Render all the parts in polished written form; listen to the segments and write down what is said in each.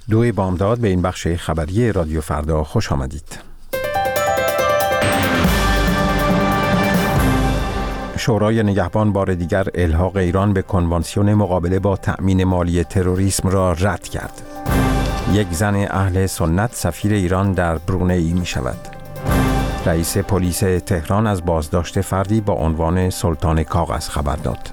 2 بامداد به این بخش خبری رادیو فردا خوش آمدید. شورای نگهبان بار دیگر الحاق ایران به کنوانسیون مقابله با تأمین مالی تروریسم را رد کرد. یک زن اهل سنت سفیر ایران در برونئی می شود. رئیس پلیس تهران از بازداشت فردی با عنوان سلطان کاغذ خبر داد.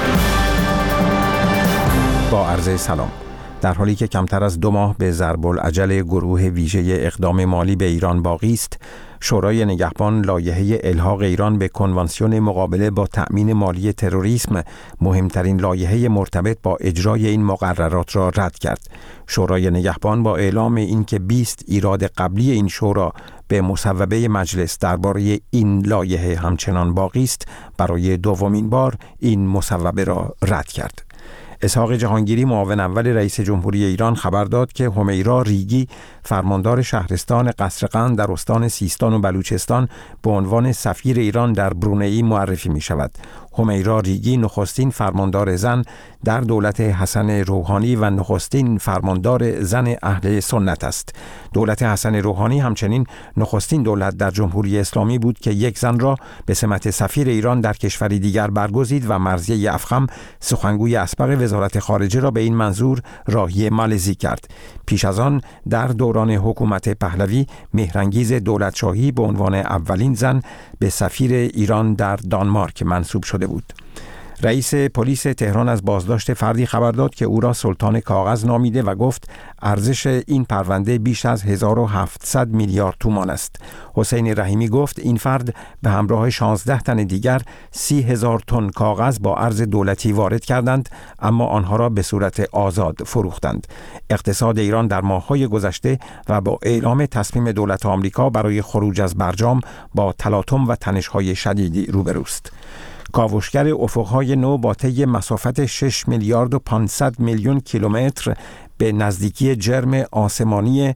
با عرض سلام. در حالی که کمتر از 2 ماه به ضرب العجل گروه ویژه اقدام مالی به ایران باقی است، شورای نگهبان لایحه الحاق ایران به کنوانسیون مقابله با تأمین مالی تروریسم، مهمترین لایحه مرتبط با اجرای این مقررات را رد کرد. شورای نگهبان با اعلام اینکه 20 ایراد قبلی این شورا به مصوبه مجلس درباره این لایحه همچنان باقی است، برای دومین بار این مصوبه را رد کرد. اسحاق جهانگیری معاون اول رئیس جمهوری ایران خبر داد که همیرا ریگی فرماندار شهرستان قصرقند در استان سیستان و بلوچستان به عنوان سفیر ایران در برونئی معرفی می شود. همیرا ریگی نخستین فرماندار زن در دولت حسن روحانی و نخستین فرماندار زن اهل سنت است. دولت حسن روحانی همچنین نخستین دولت در جمهوری اسلامی بود که یک زن را به سمت سفیر ایران در کشوری دیگر برگزید و مرضیه افخم سخنگوی اسبق وزارت خارجه را به این منظور راهی مالزی کرد. پیش از آن در دوران حکومت پهلوی مهرانگیز دولتشاهی به عنوان اولین زن به سفیر ایران در دانمارک منصوب شده بود. رئیس پلیس تهران از بازداشت فردی خبر داد که او را سلطان کاغذ نامیده و گفت ارزش این پرونده بیش از 1700 میلیارد تومان است. حسین رحیمی گفت این فرد به همراه 16 تن دیگر 30,000 تن کاغذ با ارز دولتی وارد کردند، اما آنها را به صورت آزاد فروختند. اقتصاد ایران در ماه‌های گذشته و با اعلام تصمیم دولت آمریکا برای خروج از برجام با تلاطم و تنش‌های شدیدی روبروست. کاوشگر افق‌های نو با طی مسافت 6 میلیارد و 500 میلیون کیلومتر به نزدیکی جرم آسمانی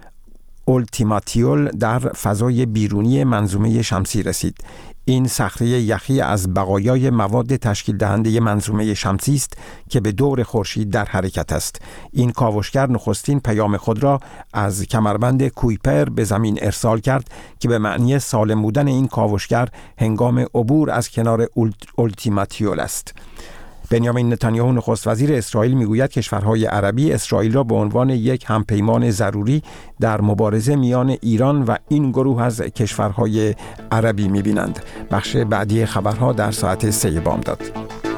اولتیماتیول در فضای بیرونی منظومه شمسی رسید. این صخره یخی از بقایای مواد تشکیل دهنده منظومه شمسی است که به دور خورشید در حرکت است. این کاوشگر نخستین پیام خود را از کمربند کویپر به زمین ارسال کرد که به معنی سالم بودن این کاوشگر هنگام عبور از کنار اولتیماتیول است. بنیامین نتانیاهو نخست وزیر اسرائیل میگوید کشورهای عربی اسرائیل را به عنوان یک همپیمان ضروری در مبارزه میان ایران و این گروه از کشورهای عربی میبینند. بخش بعدی خبرها در ساعت 3 بامداد.